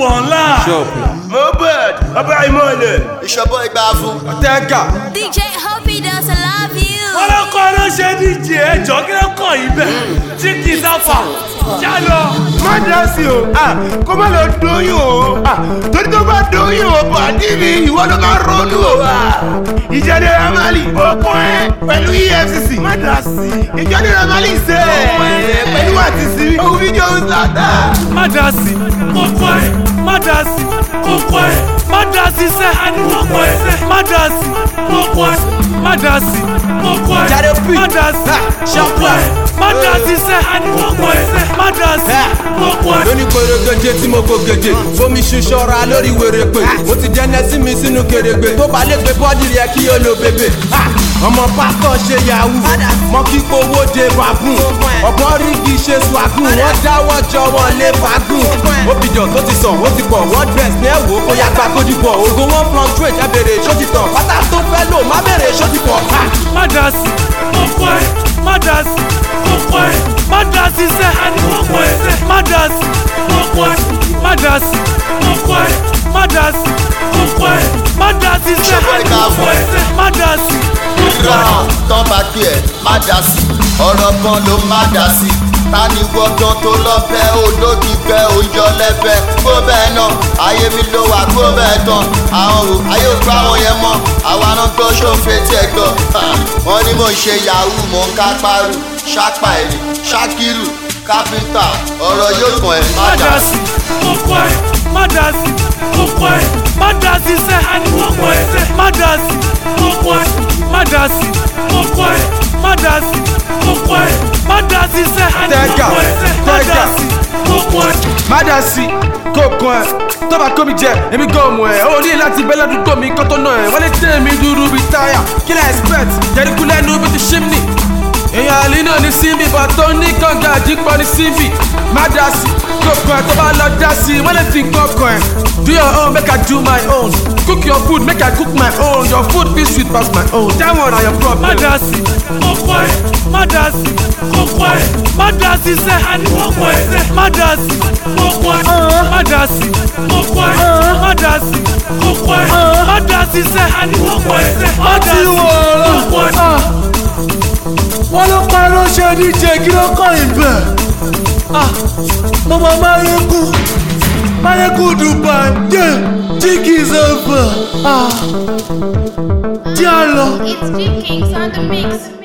online. Mobad, Baba Imole. It's your boy Bafu. DJ Hoppy does love you. Wọ́n lọ kọ́ ló ṣe DJ ẹjọ́ kí ló kọ́ ibẹ̀ tí kì í sáfà já lọ. Má dá sí o, kó má lọ dóyún o, torí tó bá dóyún o, bàdí mi ìwọ ló máa ronú o. Ìjáde Ramali okun ẹ pẹ̀lú EFCC. Má dá sí. Ìjáde Ramali ṣe pẹ̀lú àtìsí. Ohun fídíò ń sàdá. Má dá sí, kókó ẹ̀, má dá sí, kókó ẹ̀, má dá sí sẹ́, kókó ẹ̀, má dá sí, kókó ẹ̀, má dá sí, kókó ẹ̀, má dá sí, kókó ẹ̀, má dá sí sẹ́, kókó ẹ̀, má dá sí, kókó ẹ̀. Lóní pèrègèdè tí mo kò gèdè, fomi ṣuṣọra lórí wèrèpè. Mo ti jẹ́ nẹ́sí mi sínú kèrègbè, tó bá lè gbé bọ́ọ̀dì rẹ̀ kí o lo bèbè. Ọmọ pásítọ̀ ṣe yahoo, mọ kí owó de bàbùn. Ọ̀bọ rígi ṣe swagùn, wọ́n dáwọ́ jọ wọlé fagùn. Obìjọ́ tó ti sàn, ó ti pọ̀, wọ́n dress ní ẹ̀wò kó yá gba kójú bọ̀. Ògo wọn fluctuate, ẹ bèrè ṣó ti tàn. Pátá tó fẹ́ lò, má bèrè ṣó ti pọ̀. Má dá sí, kókó ẹ̀, má dá sí, kókó ẹ̀, má dá sí sẹ́, kókó ẹ̀, má dá sí, kókó ẹ̀, má dá sí, kókó ẹ̀, má dá sí, kókó ẹ̀, má dá sí sẹ́, kókó ẹ̀, má dá sí, kókó ẹ̀. Tán bá kí ẹ má dá sí, ọ̀rọ̀ kan ló má dá sí. Ta ni gbọ́dọ̀ tó lọ́fẹ́ olódì fẹ́ òyọ lẹ́fẹ́ kó bẹ́ẹ̀ náà ayé mi ló wà kó bẹ́ẹ̀ tán àwọn ò ayé ò gbá wọn yẹn mọ́ àwa náà gbọ́ ṣòfin tí ẹ gbọ́ wọ́n ní mò ń ṣe yahoo mò ń kápárù ṣápá ẹ̀rì ṣákírù kápẹ́ńtà ọ̀rọ̀ yóò kàn ẹ́ má dá sí. Kókó ẹ̀, má dá sí, kókó ẹ̀, má dá sí sẹ́, kókó ẹ̀, má dá sí, kókó ẹ̀, má dá sí, kókó ẹ̀, má dá sí, kókó ẹ̀, má dá sí sẹ́, kókó ẹ̀, má dá sí, kókó ẹ̀. Má dá sí, kókó ẹ̀, tó bá kó mi jẹ, èmi gan mọ̀ ẹ̀. Ó ní láti bẹ́ ládùúgbò mi kó tó nà ẹ̀. Wọ́n lè tẹ́ mi dúró bíi táyà. Kí lẹ́ expect? Jẹ́rìkú lẹ́nu bí ti ṣímnì. Èèyàn àlè náà ní síbi, bàtọ́ ní kànga àjípọ̀ ní síbi. Má dá sí, kókó ẹ̀ tó bá lọ dá sí. Wọ́n lè fi kókó ẹ̀. Do your own, make I do my own. Cook your food, make I cook my own. Your food be sweet pass my own. That one are your problem. Má dá sí, kókó ẹ̀, má dá sí, kókó ẹ̀, má dá sí sẹ́, kókó ẹ̀, má dá sí, kókó ẹ̀, má dá sí, kókó ẹ̀, má dá sí, kókó ẹ̀, má dá sí sẹ́, kókó ẹ̀, má dá sí, kókó ẹ̀. Wọ́n ló parọ́ ṣe DJ kí ló kọ́ ìbẹ̀. Mo mọ Máyégún Dubai, jig is over. Diallo. It's G Kings on the mix.